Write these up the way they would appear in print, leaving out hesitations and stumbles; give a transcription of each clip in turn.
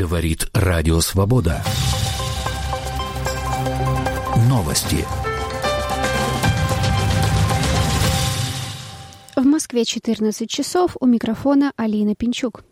Говорит Радио Свобода. Новости. В Москве 14 часов. У микрофона Алина Пинчук.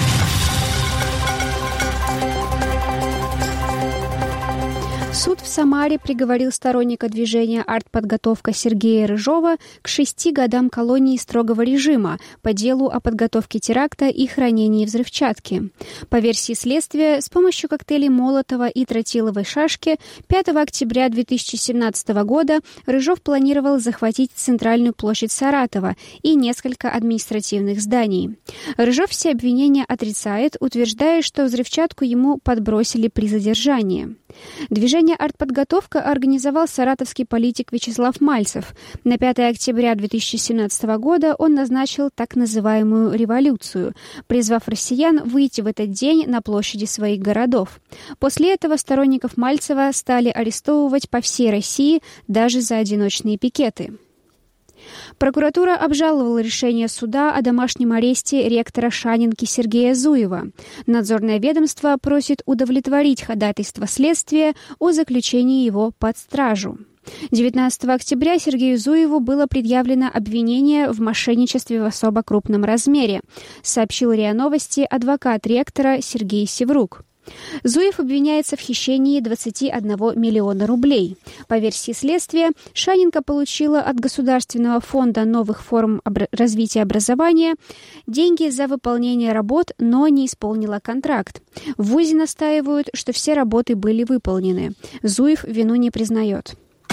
Суд в Самаре приговорил сторонника движения «Артподготовка» Сергея Рыжова к 6 годам колонии строгого режима по делу о подготовке теракта и хранении взрывчатки. По версии следствия, с помощью коктейлей Молотова и тротиловой шашки 5 октября 2017 года Рыжов планировал захватить центральную площадь Саратова и несколько административных зданий. Рыжов все обвинения отрицает, утверждая, что взрывчатку ему подбросили при задержании. Движение «Артподготовка» организовал саратовский политик Вячеслав Мальцев. На 5 октября 2017 года он назначил так называемую «революцию», призвав россиян выйти в этот день на площади своих городов. После этого сторонников Мальцева стали арестовывать по всей России даже за одиночные пикеты. Прокуратура обжаловала решение суда о домашнем аресте ректора Шанинки Сергея Зуева. Надзорное ведомство просит удовлетворить ходатайство следствия о заключении его под стражу. 19 октября Сергею Зуеву было предъявлено обвинение в мошенничестве в особо крупном размере, сообщил РИА Новости адвокат ректора Сергей Севрук. Зуев обвиняется в хищении 21 миллиона рублей. По версии следствия, Шанинка получила от Государственного фонда новых форм развития образования деньги за выполнение работ, но не исполнила контракт. В вузе настаивают, что все работы были выполнены. Зуев вину не признает.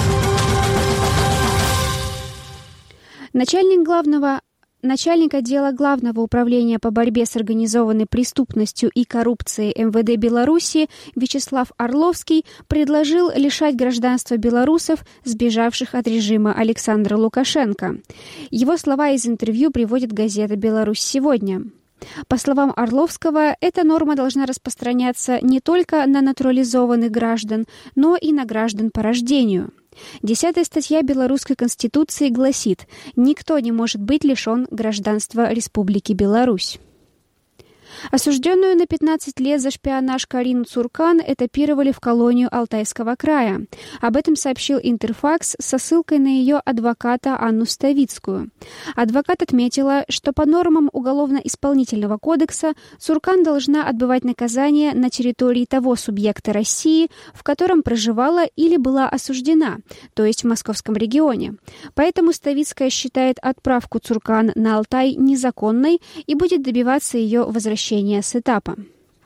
Начальник отдела Главного управления по борьбе с организованной преступностью и коррупцией МВД Беларуси Вячеслав Орловский предложил лишать гражданства белорусов, сбежавших от режима Александра Лукашенко. Его слова из интервью приводит газета «Беларусь сегодня». По словам Орловского, эта норма должна распространяться не только на натурализованных граждан, но и на граждан по рождению. 10-я статья Белорусской Конституции гласит: «Никто не может быть лишен гражданства Республики Беларусь». Осужденную на 15 лет за шпионаж Карину Цуркан этапировали в колонию Алтайского края. Об этом сообщил Интерфакс со ссылкой на ее адвоката Анну Ставицкую. Адвокат отметила, что по нормам Уголовно-исполнительного кодекса Цуркан должна отбывать наказание на территории того субъекта России, в котором проживала или была осуждена, то есть в Московском регионе. Поэтому Ставицкая считает отправку Цуркан на Алтай незаконной и будет добиваться ее возвращения с этапа.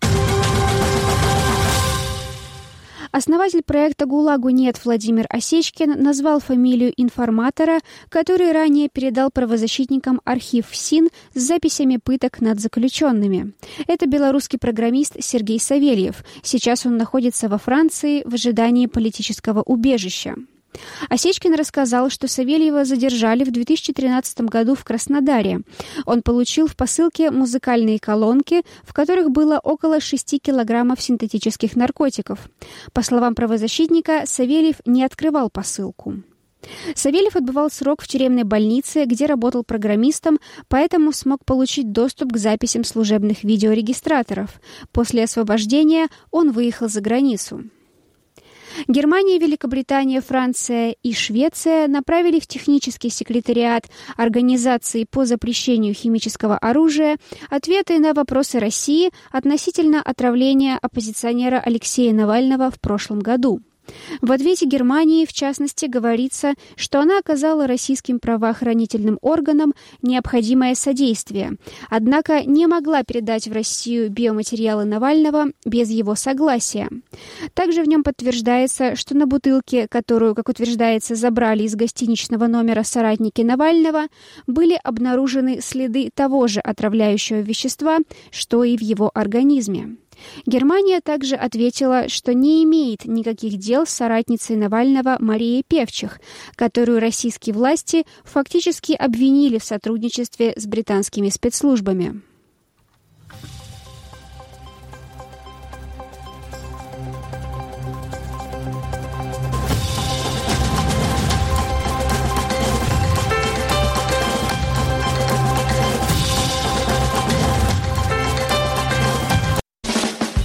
Основатель проекта «ГУЛАГу нет» Владимир Осечкин назвал фамилию информатора, который ранее передал правозащитникам архив ФСИН с записями пыток над заключенными. Это белорусский программист Сергей Савельев. Сейчас он находится во Франции в ожидании политического убежища. Осечкин рассказал, что Савельева задержали в 2013 году в Краснодаре. Он получил в посылке музыкальные колонки, в которых было около 6 килограммов синтетических наркотиков. По словам правозащитника, Савельев не открывал посылку. Савельев отбывал срок в тюремной больнице, где работал программистом, поэтому смог получить доступ к записям служебных видеорегистраторов. После освобождения он выехал за границу. Германия, Великобритания, Франция и Швеция направили в технический секретариат Организации по запрещению химического оружия ответы на вопросы России относительно отравления оппозиционера Алексея Навального в прошлом году. В ответе Германии, в частности, говорится, что она оказала российским правоохранительным органам необходимое содействие, однако не могла передать в Россию биоматериалы Навального без его согласия. Также в нем подтверждается, что на бутылке, которую, как утверждается, забрали из гостиничного номера соратники Навального, были обнаружены следы того же отравляющего вещества, что и в его организме. Германия также ответила, что не имеет никаких дел с соратницей Навального Марией Певчих, которую российские власти фактически обвинили в сотрудничестве с британскими спецслужбами.